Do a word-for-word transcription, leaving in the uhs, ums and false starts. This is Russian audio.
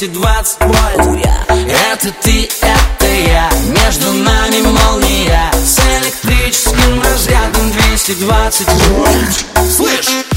двести двадцать вольт. Это ты, это я, между нами молния с электрическим разрядом двести двадцать вольт. Слышь!